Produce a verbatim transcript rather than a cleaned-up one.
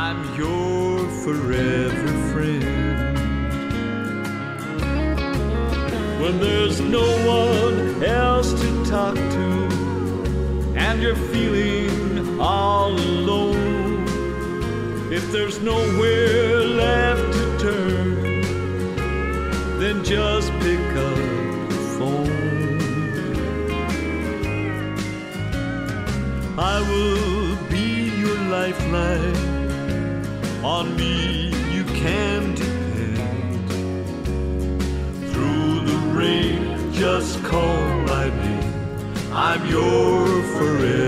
I'm your forever friend. When there's no one else to talk to and you're feeling all alone, if there's nowhere left to turn, then just pick up the phone. I will be your lifeline. On me you can depend. Through the rain, just call my name. I'm your forever